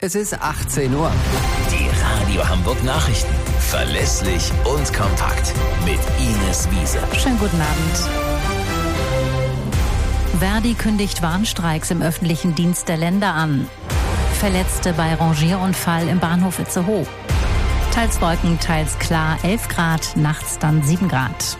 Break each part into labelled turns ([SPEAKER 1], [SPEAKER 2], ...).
[SPEAKER 1] Es ist 18 Uhr.
[SPEAKER 2] Die Radio Hamburg Nachrichten. Verlässlich und kompakt. Mit Ines Wiese.
[SPEAKER 3] Schönen guten Abend. Verdi kündigt Warnstreiks im öffentlichen Dienst der Länder an. Verletzte bei Rangierunfall im Bahnhof Itzehoe. Teils Wolken, teils klar, 11 Grad, nachts dann 7 Grad.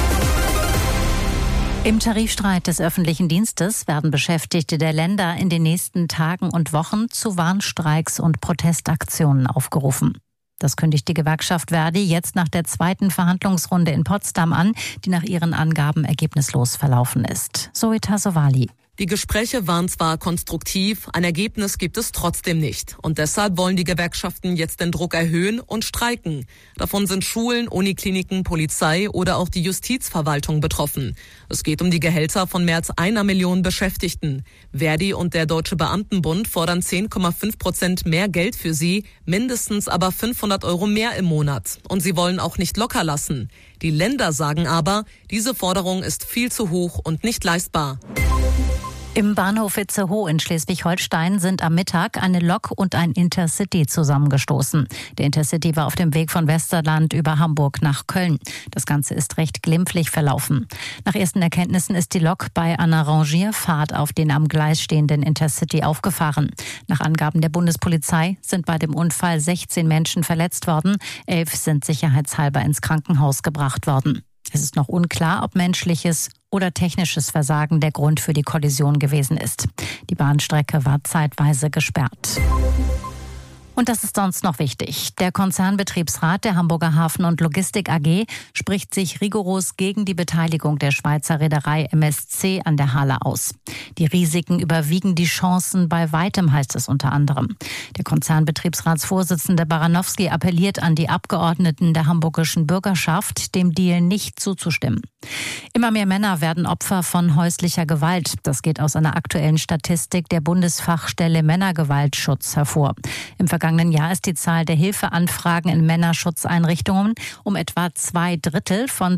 [SPEAKER 3] Im Tarifstreit des öffentlichen Dienstes werden Beschäftigte der Länder in den nächsten Tagen und Wochen zu Warnstreiks und Protestaktionen aufgerufen. Das kündigt die Gewerkschaft Verdi jetzt nach der zweiten Verhandlungsrunde in Potsdam an, die nach ihren Angaben ergebnislos verlaufen ist. Zoe Tassovali.
[SPEAKER 4] Die Gespräche waren zwar konstruktiv, ein Ergebnis gibt es trotzdem nicht. Und deshalb wollen die Gewerkschaften jetzt den Druck erhöhen und streiken. Davon sind Schulen, Unikliniken, Polizei oder auch die Justizverwaltung betroffen. Es geht um die Gehälter von mehr als 1 Million Beschäftigten. Verdi und der Deutsche Beamtenbund fordern 10,5% mehr Geld für sie, mindestens aber 500 € mehr im Monat. Und sie wollen auch nicht locker lassen. Die Länder sagen aber, diese Forderung ist viel zu hoch und nicht leistbar.
[SPEAKER 3] Im Bahnhof Itzehoe in Schleswig-Holstein sind am Mittag eine Lok und ein Intercity zusammengestoßen. Der Intercity war auf dem Weg von Westerland über Hamburg nach Köln. Das Ganze ist recht glimpflich verlaufen. Nach ersten Erkenntnissen ist die Lok bei einer Rangierfahrt auf den am Gleis stehenden Intercity aufgefahren. Nach Angaben der Bundespolizei sind bei dem Unfall 16 Menschen verletzt worden. 11 sind sicherheitshalber ins Krankenhaus gebracht worden. Es ist noch unklar, ob menschliches oder technisches Versagen der Grund für die Kollision gewesen ist. Die Bahnstrecke war zeitweise gesperrt. Und das ist sonst noch wichtig. Der Konzernbetriebsrat der Hamburger Hafen- und Logistik AG spricht sich rigoros gegen die Beteiligung der Schweizer Reederei MSC an der Hala aus. Die Risiken überwiegen die Chancen bei weitem, heißt es unter anderem. Der Konzernbetriebsratsvorsitzende Baranowski appelliert an die Abgeordneten der hamburgischen Bürgerschaft, dem Deal nicht zuzustimmen. Immer mehr Männer werden Opfer von häuslicher Gewalt. Das geht aus einer aktuellen Statistik der Bundesfachstelle Männergewaltschutz hervor. Im vergangenen Jahr ist die Zahl der Hilfeanfragen in Männerschutzeinrichtungen um etwa 2/3 von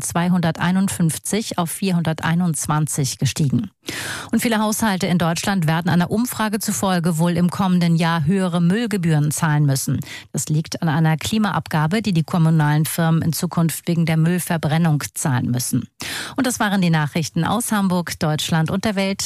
[SPEAKER 3] 251 auf 421 gestiegen. Und viele Haushalte in Deutschland werden einer Umfrage zufolge wohl im kommenden Jahr höhere Müllgebühren zahlen müssen. Das liegt an einer Klimaabgabe, die die kommunalen Firmen in Zukunft wegen der Müllverbrennung zahlen müssen. Und das waren die Nachrichten aus Hamburg, Deutschland und der Welt.